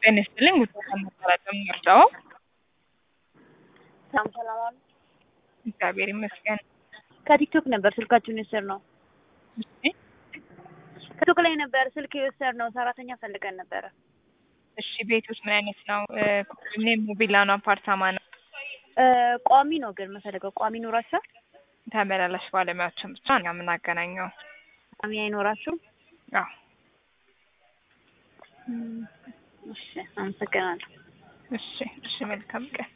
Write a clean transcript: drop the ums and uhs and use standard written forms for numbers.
ጤና ይስጥልኝ ጉዳይ መርጫው ሰላም አሉ። እግዚአብሔር ይመስገን። ከቲክቶክ ነበር ስልካችሁን የወሰድነው። እሺ ከቲክቶክ ላይ ነበር ስልክ የወሰድነው። ሰራተኛ ፈልገን ነበረ። እሺ ቤቶች ምን አይነት ነው? ኮንዶሚኒየም ቪላ ነው አፓርታማ ነው? ቋሚ ነው ግን መሰለገው ቋሚ ኖራችሁ ተመላላሽ ባለሙያዎችን ብቻ ነው የምናገናኘው። ቋሚ አይኖራችሁም? አዎ። እሺ አመሰግናለሁ። እሺ መልካም ቀን።